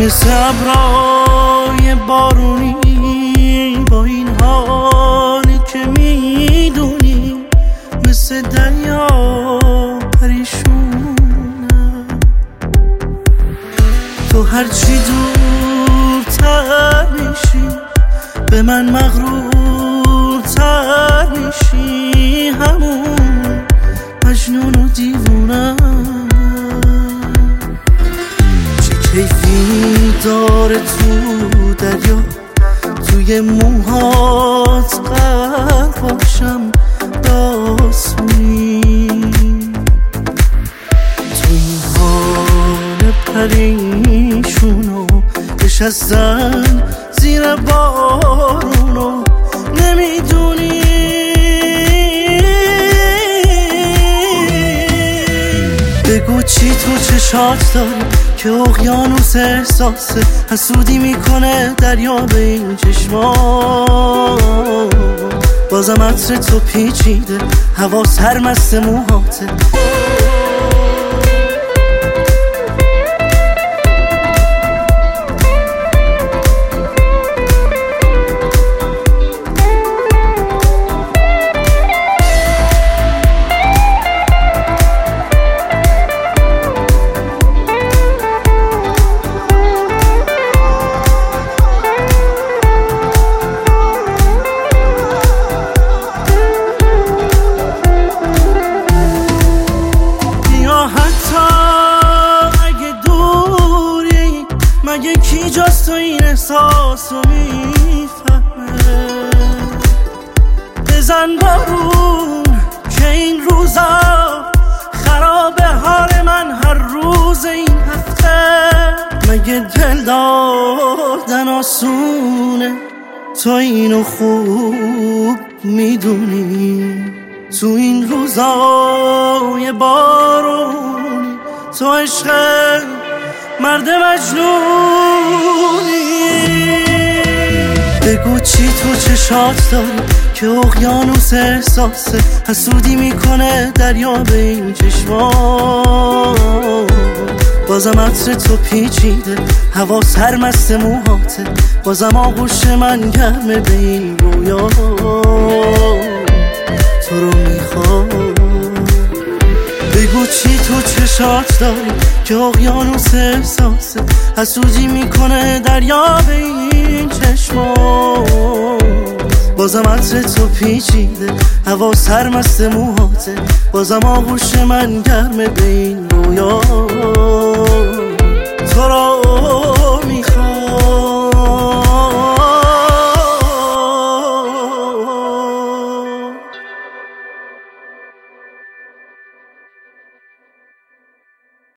مثل ابرای بارونی با این حالی که میدونی، مثل دریا پریشونم. تو هرچی دورتر میشی به من مغرورتر میشی، همون مجنون و دیوونم. چه کیفی داره تو دریا، توی موهات غرق باشم داسونی. تو این حال پریشونو نشستن زیر بارونو نمیدونی. بگو چی تو چشات داری که اقیانوس احساسه حسودی میکنه دریا به این چشما. بازم عطر تو پیچیده، هوا سرمست موهاته. مگه کی جز تو این احساس رو میفهمه؟ بزن بارون که این روزا خرابه حال من هر روز این هفته. مگه دل دادن آسونه؟ تو اینو خوب میدونی. تو این روزای بارونی تو عشق مرد مجنونی. بگو چی تو چشات داری که اقیانوس احساسه حسودی میکنه دریا به این چشما. بازم عطر تو پیچیده، هوا سرمست موهاته. بازم آغوش من گرمه به این رویا، تو رو میخوام. بگو چی تو چشات داری که اقیانوس احساسه حسودی میکنه دریا به این چشما. بازم عطر تو پیچیده، هوا سرمست موهاته. بازم آغوش من گرمه به این رویا، تو را